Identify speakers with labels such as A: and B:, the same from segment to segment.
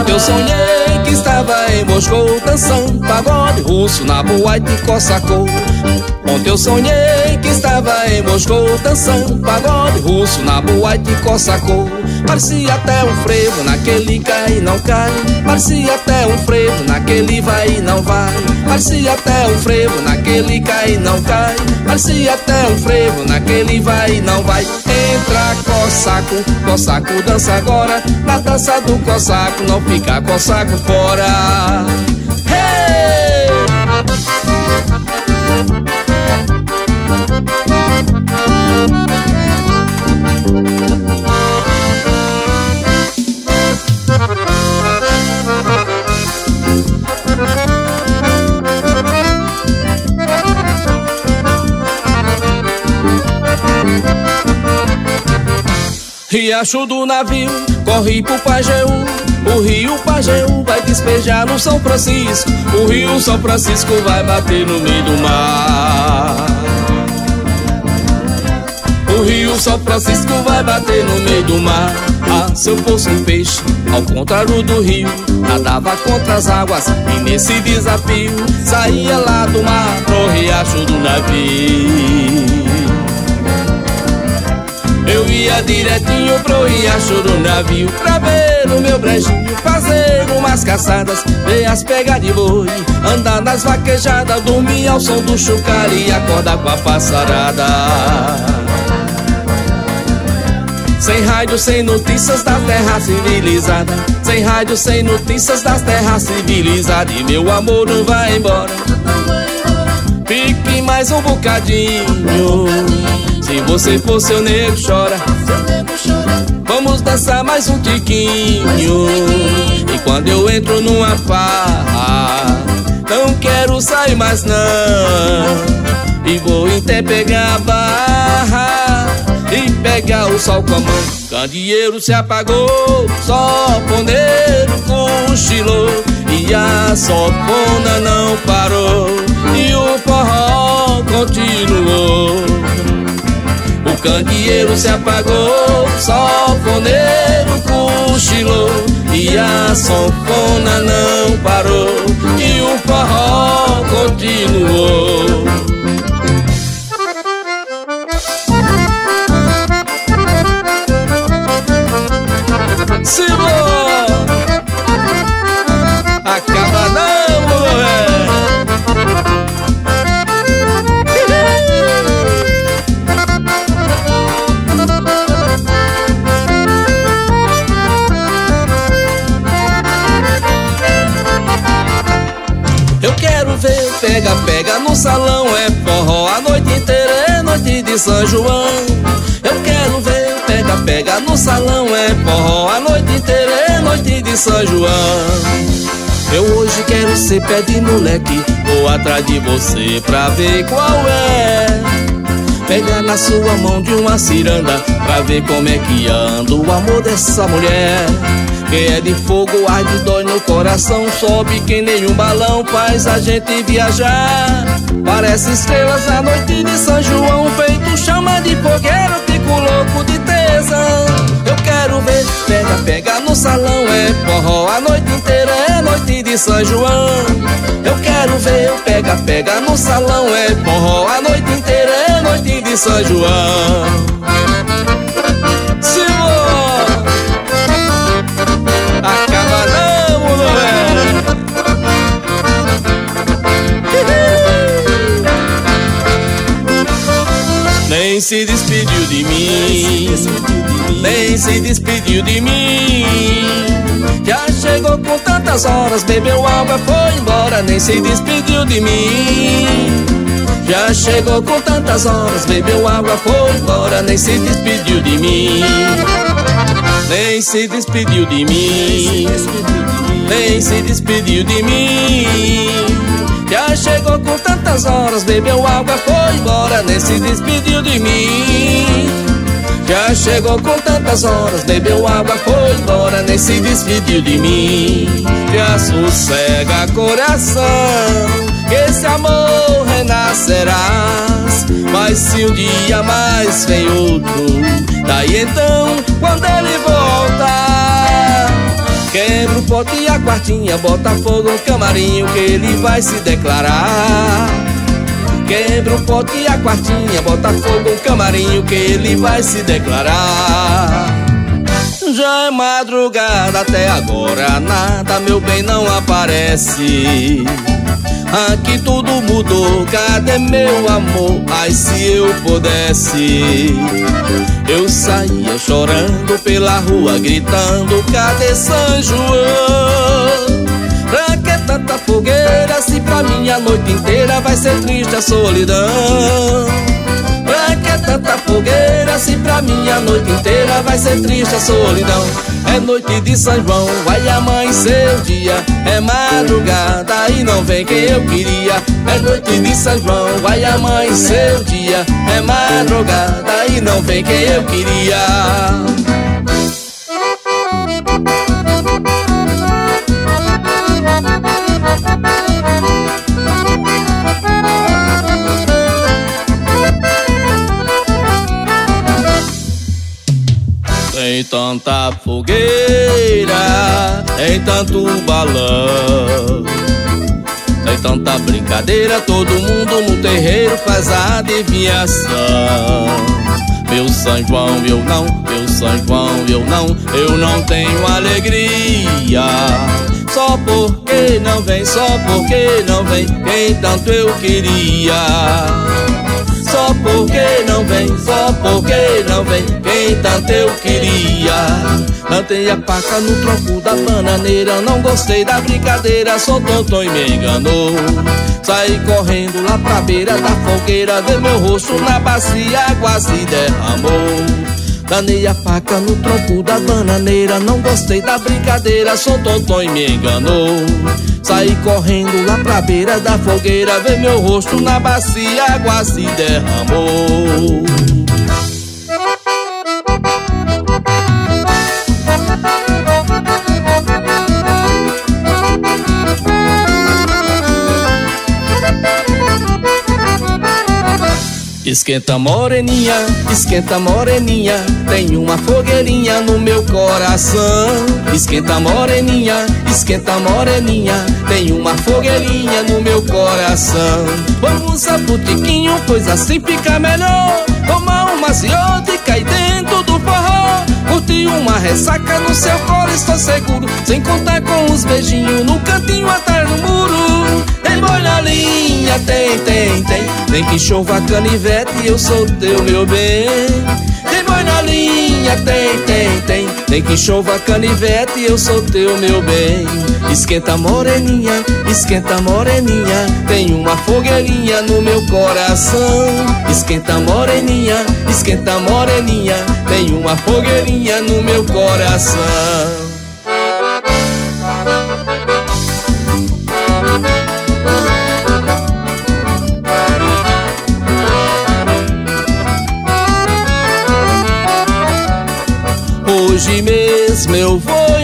A: Ontem eu sonhei que estava em Moscou dançando pagode russo na boate Cossacô. Ontem eu sonhei que estava em Moscou dançando pagode russo na boate Cossacô. Parecia até um frevo naquele cai e não cai. Parecia até um frevo naquele vai e não vai. Parecia até um frevo naquele cai e não cai. Parecia até um frevo naquele vai e não vai. Entra Cossaco, Cossaco dança agora. Na dança do Cossaco não fica Cossaco fora. Hey! Riacho do navio, corre pro Pajeú. O rio Pajeú vai despejar no São Francisco. O rio São Francisco vai bater no meio do mar. O rio São Francisco vai bater no meio do mar. Ah, se eu fosse um peixe, ao contrário do rio, nadava contra as águas e nesse desafio saía lá do mar pro riacho do navio. Eu ia direitinho pro riacho do navio pra ver o meu brejinho, fazer umas caçadas, ver as pegas de boi, andar nas vaquejadas, dormir ao som do chocalho e acordar com a passarada. Sem rádio, sem notícias das terras civilizadas. Sem rádio, sem notícias das terras civilizadas. E meu amor não vai embora, fique mais um bocadinho. Se você for seu nego chora, vamos dançar mais um tiquinho. E quando eu entro numa farra, não quero sair mais não. E vou até pegar a barra e pegar o sol com a mão. Candeeiro se apagou, sanfoneiro cochilou, e a sanfona não parou, e o forró continuou. O candeeiro se apagou, sanfoneiro cochilou, e a sanfona não parou, e o forró continuou. Simão, acaba não, mulher. Eu quero ver pega, pega no salão, é forró a noite inteira, é noite de São João. Eu quero ver pega, pega no salão, é forró a noite inteira, é noite de São João. Eu hoje quero ser pé de moleque, vou atrás de você pra ver qual é. Pega na sua mão de uma ciranda, pra ver como é que anda o amor dessa mulher. Quem é de fogo arde, dói no coração, sobe que nem um balão, faz a gente viajar. Parece estrelas a noite de São João, feito chama de fogueira, eu fico louco de tesão. Eu quero ver pega, pega no salão, é forró a noite inteira, é noite de São João. Eu quero ver pega, pega no salão, é forró a noite inteira, é noite de São João. Acaba não, mulher. Nem se despediu de mim, nem se despediu de mim. Já chegou com tantas horas, bebeu água, foi embora, nem se despediu de mim. Já chegou com tantas horas, bebeu água, foi embora, nem se despediu de mim. Nem se despediu de mim, nem se despediu de mim. Já chegou com tantas horas, bebeu água, foi embora, nem se despediu de mim. Já chegou com tantas horas, bebeu água, foi embora, nem se despediu de mim. Já sossega coração, que esse amor renascerás. Mas se um dia mais vem outro, daí então, quando ele voltar, quebra o pote e a quartinha, bota fogo no camarim, que ele vai se declarar. Quebra o pote e a quartinha, bota fogo no camarim, que ele vai se declarar. Já é madrugada, até agora nada, meu bem, não aparece. Aqui tudo mudou, cadê meu amor? Ai, se eu pudesse, eu saía chorando pela rua, gritando, cadê São João? Pra que tanta fogueira, se pra mim a noite inteira vai ser triste a solidão? Pra que tanta fogueira, se pra mim a noite inteira vai ser triste a solidão? É noite de São João, vai amanhecer o dia, é madrugada e não vem quem eu queria. É noite de São João, vai amanhecer o dia, é madrugada e não vem quem eu queria. Tem tanta fogueira, tem tanto balão, tem tanta brincadeira, todo mundo no terreiro faz a adivinhação. Meu São João eu não, meu São João eu não tenho alegria. Só porque não vem, só porque não vem quem tanto eu queria. Só porque não vem, só porque não vem quem tanto eu queria. Plantei a paca no tronco da bananeira, não gostei da brincadeira, sou tonto e me enganou. Saí correndo lá pra beira da fogueira, ver meu rosto na bacia, água se derramou. Planei a faca no tronco da bananeira, não gostei da brincadeira, sou tonto e me enganou. Saí correndo lá pra beira da fogueira, ver meu rosto na bacia, água se derramou. Esquenta moreninha, tem uma fogueirinha no meu coração. Esquenta moreninha, tem uma fogueirinha no meu coração. Vamos a botiquinho, pois assim fica melhor. Tomar uma ziota e cair dentro do forró. Curtir uma ressaca no seu colo, estou seguro, sem contar com os beijinhos no cantinho atrás do muro. Tem boi na linha, tem nem que chova canivete, eu sou teu, meu bem. Tem boi na linha, tem nem que chova canivete, eu sou teu, meu bem. Esquenta moreninha, tem uma fogueirinha no meu coração. Esquenta moreninha, tem uma fogueirinha no meu coração. Hoje mesmo eu vou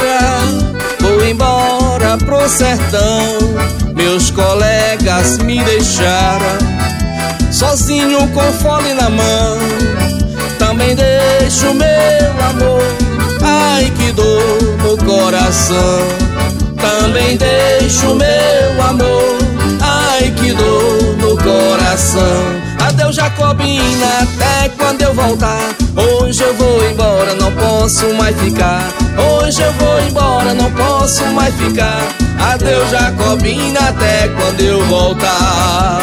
A: embora pro sertão. Meus colegas me deixaram sozinho com fole na mão. Também deixo meu amor, ai que dor no coração. Também deixo meu amor, ai que dor no coração. Adeus Jacobina, até quando eu voltar. Hoje eu vou embora, não posso mais ficar. Hoje eu vou embora, não posso mais ficar. Adeus Jacobina, até quando eu voltar.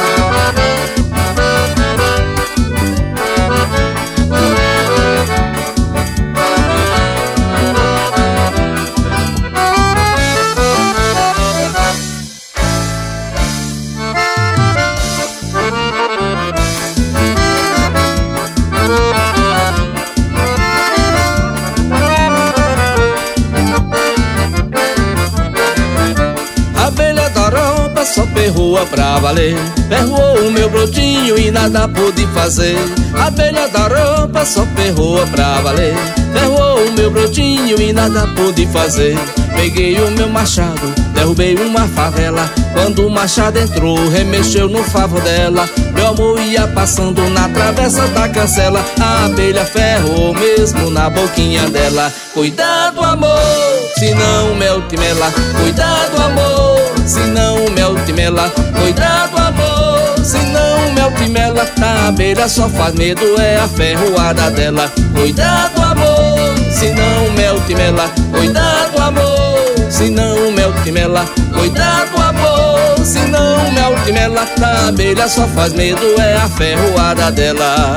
A: Só perroa pra valer, perroou o meu brotinho e nada pude fazer. Abelha da roupa só perroa pra valer, perroou o meu brotinho e nada pude fazer. Peguei o meu machado, derrubei uma favela. Quando o machado entrou, remexeu no favo dela. Meu amor ia passando na travessa da cancela. A abelha ferrou mesmo na boquinha dela. Cuidado amor, se não mel te mela. Cuidado, amor, se não mel te mela. Cuidado, amor, se não mel te mela. A abelha só faz medo, é a ferroada dela. Cuidado, amor, se não mel te mela. Cuidado, amor, se não mel te mela. Cuidado, amor, se não mel te mela. A abelha só faz medo, é a ferroada dela.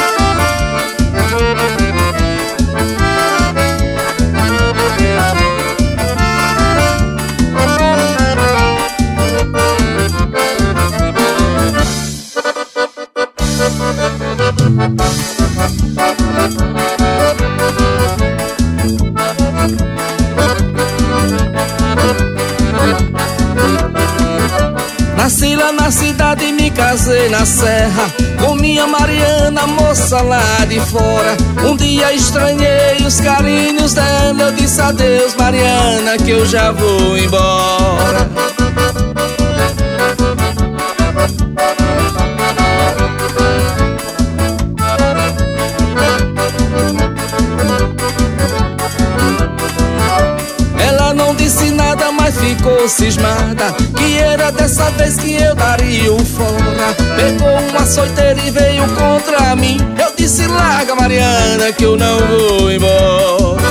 A: Nasci lá na cidade, me casei na serra com minha Mariana, moça lá de fora. Um dia estranhei os carinhos dela, eu disse adeus Mariana, que eu já vou embora. Ela não disse nada, mas ficou cismada, que era dessa vez que eu daria o fora. Pegou uma açoiteira e veio contra mim. Eu disse larga Mariana, que eu não vou embora.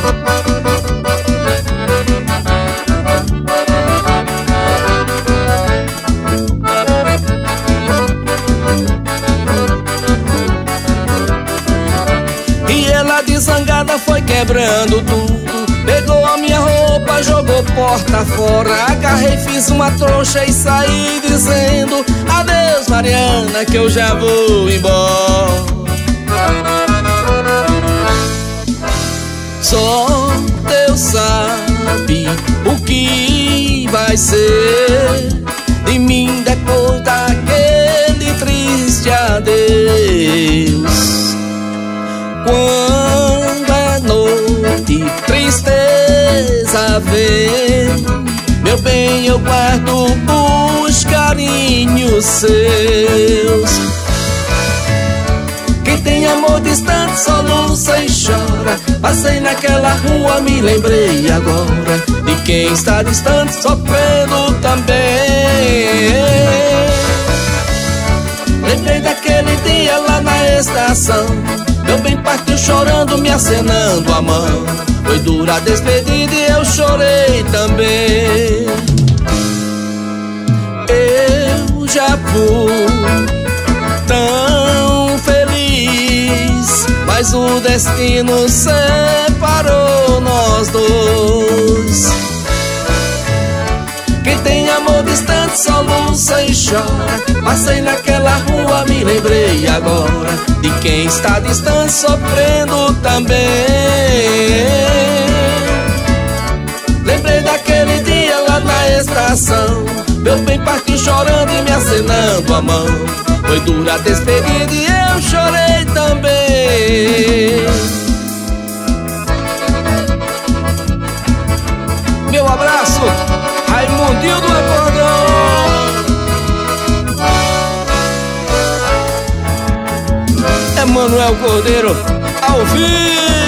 A: E ela de zangada foi quebrando tudo. Pegou a minha roupa, jogou porta fora. Agarrei, fiz uma trouxa e saí dizendo adeus Mariana, que eu já vou embora. Só Deus sabe o que vai ser de mim depois daquele triste adeus. Quando é noite, tristeza vem, meu bem, eu guardo os carinhos seus. Quem tem amor distante soluça e chora. Passei naquela rua, me lembrei agora de quem está distante sofrendo também. Lembrei daquele dia lá na estação, meu bem partiu chorando, me acenando a mão. Foi dura a despedida e eu chorei também. Eu já fui tão feliz, mas o destino separou nós dois. Quem tem amor distante soluça e chora. Passei naquela rua, me lembrei agora de quem está distante sofrendo também. Lembrei daquele dia lá na estação, meu bem partiu chorando e me acenando a mão. Foi dura a despedida e eu chorei também. Meu abraço, Raimundinho do Acordeão. Emanuel Cordeiro, ao vivo.